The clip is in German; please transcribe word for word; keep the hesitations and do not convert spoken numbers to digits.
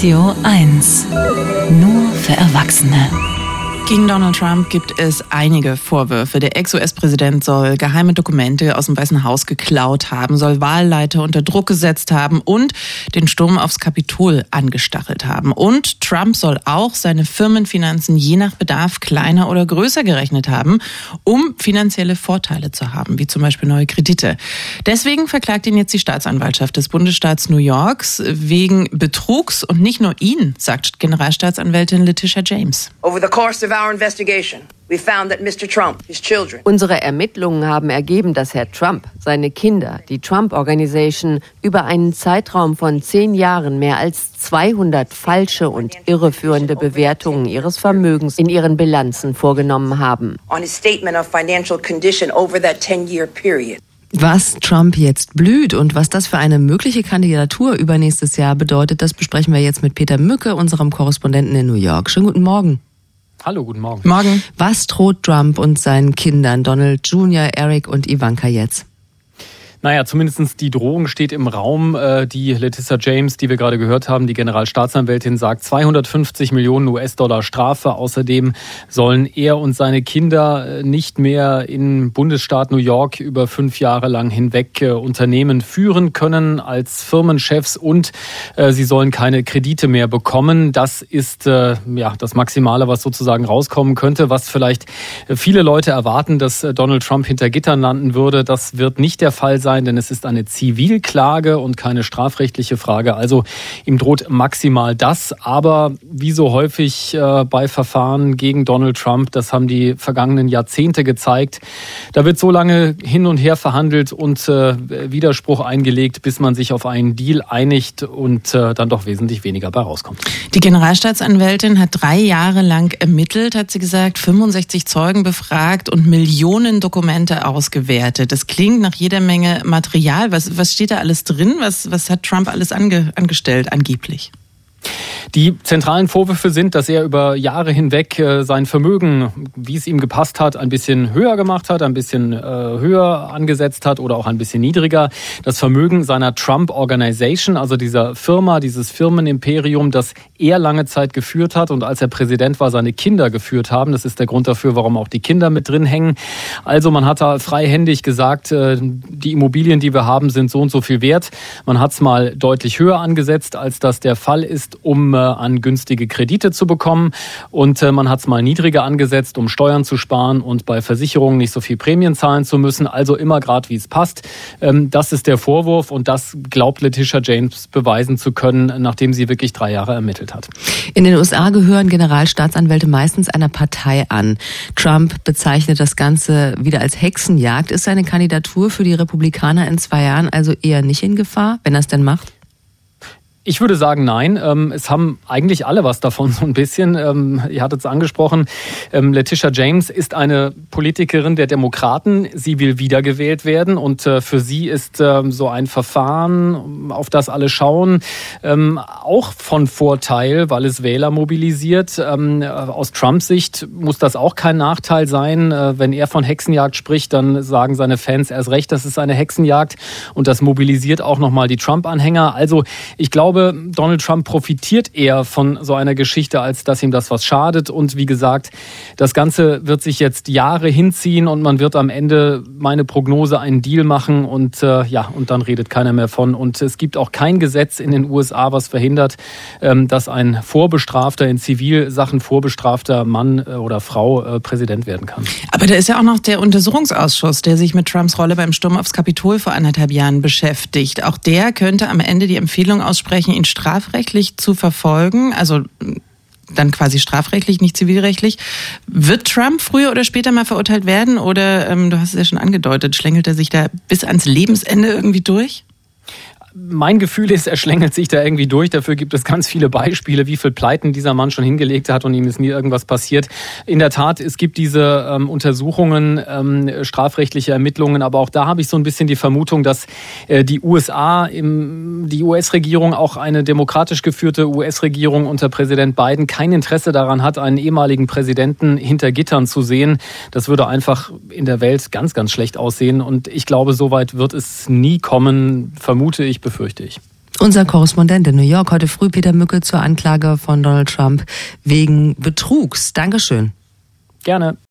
Radio eins. Nur für Erwachsene. Gegen Donald Trump gibt es einige Vorwürfe. Der Ex-U S-Präsident soll geheime Dokumente aus dem Weißen Haus geklaut haben, soll Wahlleiter unter Druck gesetzt haben und den Sturm aufs Kapitol angestachelt haben. Und Trump soll auch seine Firmenfinanzen je nach Bedarf kleiner oder größer gerechnet haben, um finanzielle Vorteile zu haben, wie zum Beispiel neue Kredite. Deswegen verklagt ihn jetzt die Staatsanwaltschaft des Bundesstaats New Yorks wegen Betrugs und nicht nur ihn, sagt Generalstaatsanwältin Letitia James. Over the course of our investigation, we found that Mister Trump, his children. Unsere Ermittlungen haben ergeben, dass Herr Trump, seine Kinder, die Trump Organization, über einen Zeitraum von zehn Jahren mehr als zweihundert falsche und irreführende Bewertungen ihres Vermögens in ihren Bilanzen vorgenommen haben. On his statement of financial condition over that ten-year period. Was Trump jetzt blüht und was das für eine mögliche Kandidatur übernächstes Jahr bedeutet, das besprechen wir jetzt mit Peter Mücke, unserem Korrespondenten in New York. Schönen guten Morgen. Hallo, guten Morgen. Morgen. Was droht Trump und seinen Kindern, Donald Junior, Eric und Ivanka, jetzt? Naja, zumindest die Drohung steht im Raum. Die Letitia James, die wir gerade gehört haben, die Generalstaatsanwältin, sagt zweihundertfünfzig Millionen U S-Dollar Strafe. Außerdem sollen er und seine Kinder nicht mehr im Bundesstaat New York über fünf Jahre lang hinweg Unternehmen führen können als Firmenchefs und sie sollen keine Kredite mehr bekommen. Das ist ja das Maximale, was sozusagen rauskommen könnte. Was vielleicht viele Leute erwarten, dass Donald Trump hinter Gittern landen würde, das wird nicht der Fall sein. Denn es ist eine Zivilklage und keine strafrechtliche Frage. Also ihm droht maximal das. Aber wie so häufig äh, bei Verfahren gegen Donald Trump, das haben die vergangenen Jahrzehnte gezeigt, da wird so lange hin und her verhandelt und äh, Widerspruch eingelegt, bis man sich auf einen Deal einigt und äh, dann doch wesentlich weniger bei rauskommt. Die Generalstaatsanwältin hat drei Jahre lang ermittelt, hat sie gesagt, fünfundsechzig Zeugen befragt und Millionen Dokumente ausgewertet. Das klingt nach jeder Menge Material. Was, was steht da alles drin? Was, was hat Trump alles ange, angestellt, angeblich? Die zentralen Vorwürfe sind, dass er über Jahre hinweg sein Vermögen, wie es ihm gepasst hat, ein bisschen höher gemacht hat, ein bisschen höher angesetzt hat oder auch ein bisschen niedriger. Das Vermögen seiner Trump Organization, also dieser Firma, dieses Firmenimperium, das er lange Zeit geführt hat und als er Präsident war, seine Kinder geführt haben. Das ist der Grund dafür, warum auch die Kinder mit drin hängen. Also man hat da freihändig gesagt, die Immobilien, die wir haben, sind so und so viel wert. Man hat es mal deutlich höher angesetzt, als das der Fall ist, um an günstige Kredite zu bekommen. Und man hat es mal niedriger angesetzt, um Steuern zu sparen und bei Versicherungen nicht so viel Prämien zahlen zu müssen. Also immer gerade, wie es passt. Das ist der Vorwurf und das glaubt Letitia James beweisen zu können, nachdem sie wirklich drei Jahre ermittelt hat. In den U S A gehören Generalstaatsanwälte meistens einer Partei an. Trump bezeichnet das Ganze wieder als Hexenjagd. Ist seine Kandidatur für die Republikaner in zwei Jahren also eher nicht in Gefahr, wenn er es denn macht? Ich würde sagen, nein. Es haben eigentlich alle was davon, so ein bisschen. Ihr hattet es angesprochen. Letitia James ist eine Politikerin der Demokraten. Sie will wiedergewählt werden. Und für sie ist so ein Verfahren, auf das alle schauen, auch von Vorteil, weil es Wähler mobilisiert. Aus Trumps Sicht muss das auch kein Nachteil sein. Wenn er von Hexenjagd spricht, dann sagen seine Fans erst recht, das ist eine Hexenjagd. Und das mobilisiert auch nochmal die Trump-Anhänger. Also ich glaube, Donald Trump profitiert eher von so einer Geschichte, als dass ihm das was schadet. Und wie gesagt, das Ganze wird sich jetzt Jahre hinziehen und man wird am Ende, meine Prognose, einen Deal machen und äh, ja, und dann redet keiner mehr von. Und es gibt auch kein Gesetz in den U S A, was verhindert, ähm, dass ein vorbestrafter, in Zivilsachen vorbestrafter Mann äh, oder Frau äh, Präsident werden kann. Aber da ist ja auch noch der Untersuchungsausschuss, der sich mit Trumps Rolle beim Sturm aufs Kapitol vor anderthalb Jahren beschäftigt. Auch der könnte am Ende die Empfehlung aussprechen, ihn strafrechtlich zu verfolgen, also dann quasi strafrechtlich, nicht zivilrechtlich. Wird Trump früher oder später mal verurteilt werden oder, ähm, du hast es ja schon angedeutet, schlängelt er sich da bis ans Lebensende irgendwie durch? Mein Gefühl ist, er schlängelt sich da irgendwie durch. Dafür gibt es ganz viele Beispiele, wie viel Pleiten dieser Mann schon hingelegt hat und ihm ist nie irgendwas passiert. In der Tat, es gibt diese ähm, Untersuchungen, ähm, strafrechtliche Ermittlungen, aber auch da habe ich so ein bisschen die Vermutung, dass äh, die U S A, im, die U S-Regierung, auch eine demokratisch geführte U S-Regierung unter Präsident Biden kein Interesse daran hat, einen ehemaligen Präsidenten hinter Gittern zu sehen. Das würde einfach in der Welt ganz, ganz schlecht aussehen und ich glaube, so weit wird es nie kommen, vermute ich, befürchte ich. Unser Korrespondent in New York heute früh, Peter Mücke, zur Anklage von Donald Trump wegen Betrugs. Dankeschön. Gerne.